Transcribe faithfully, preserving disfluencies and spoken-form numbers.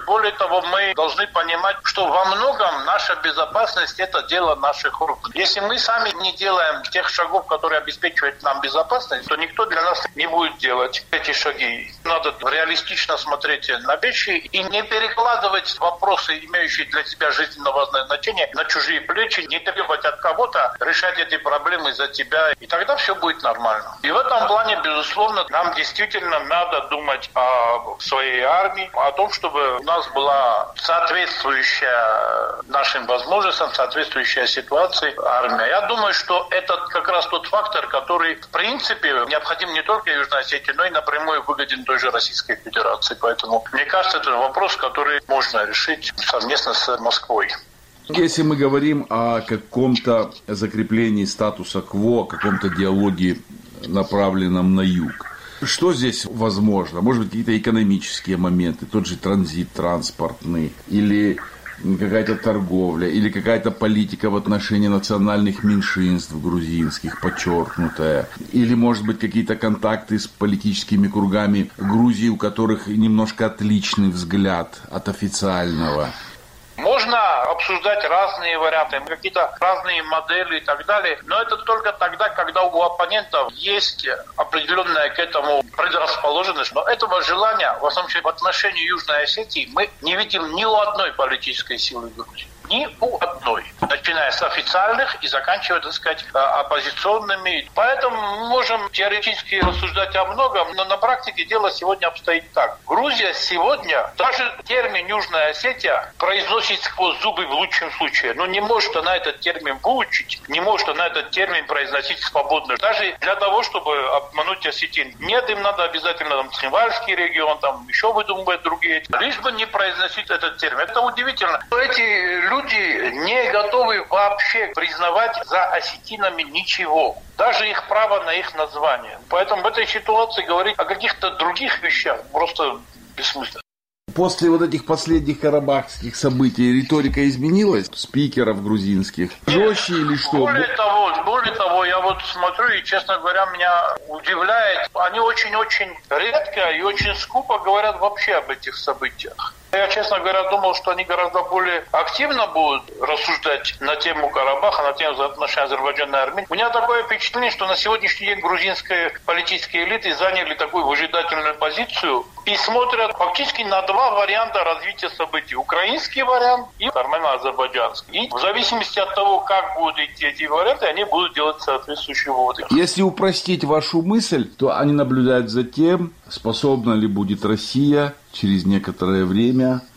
Более того, мы должны понимать, что во многом наша безопасность – это дело наших рук. Если мы сами не делаем тех шагов, которые обеспечивают нам безопасность, то никто для нас не будет делать эти шаги. Надо реалистично смотреть на вещи и не перекладывать вопросы, имеющие для тебя жизненно важное значение, на чужие плечи, не требовать от кого-то решать эти проблемы за тебя, и тогда все будет нормально. И в этом плане, безусловно, нам действительно надо думать о своей армии, о том, чтобы у нас была соответствующая нашим возможностям, соответствующая ситуации армия. Я думаю, что это как раз тот фактор, который, в принципе, необходим не только Южной Осетии, но и напрямую выгоден той же Российской Федерации. Поэтому, мне кажется, это вопрос, который можно решить совместно с Москвой. Если мы говорим о каком-то закреплении статуса кво, о каком-то диалоге, направленном на юг, что здесь возможно? Может быть, какие-то экономические моменты, тот же транзит транспортный, или какая-то торговля, или какая-то политика в отношении национальных меньшинств грузинских, подчеркнутая, или, может быть, какие-то контакты с политическими кругами Грузии, у которых немножко отличный взгляд от официального. Можно обсуждать разные варианты, какие-то разные модели и так далее, но это только тогда, когда у оппонентов есть определенная к этому предрасположенность. Но этого желания, в основном в отношении Южной Осетии, мы не видим ни у одной политической силы Грузии. Ни у одной. Начиная с официальных и заканчивая, так сказать, оппозиционными. Поэтому мы можем теоретически рассуждать о многом, но на практике дело сегодня обстоит так. Грузия сегодня, даже термин Южная Осетия произносит сквозь зубы в лучшем случае. Но не может она этот термин выучить, не может она этот термин произносить свободно. Даже для того, чтобы обмануть осетин. Нет, им надо обязательно там Цхинвальский регион, там еще выдумывать другие. Лишь бы не произносить этот термин. Это удивительно. Эти люди Люди не готовы вообще признавать за осетинами ничего. Даже их право на их название. Поэтому в этой ситуации говорить о каких-то других вещах просто бессмысленно. После вот этих последних карабахских событий риторика изменилась спикеров грузинских? Жестче или что? Более того, более того, я вот смотрю и, честно говоря, меня удивляет. Они очень-очень редко и очень скупо говорят вообще об этих событиях. Я, честно говоря, думал, что они гораздо более активно будут рассуждать на тему Карабаха, на тему отношений Азербайджана и Армении. У меня такое впечатление, что на сегодняшний день грузинские политические элиты заняли такую выжидательную позицию и смотрят фактически на два варианта развития событий. Украинский вариант и армяно-азербайджанский. И в зависимости от того, как будут идти эти варианты, они будут делать соответствующие выводы. Если упростить вашу мысль, то они наблюдают за тем, способна ли будет Россия через некоторое время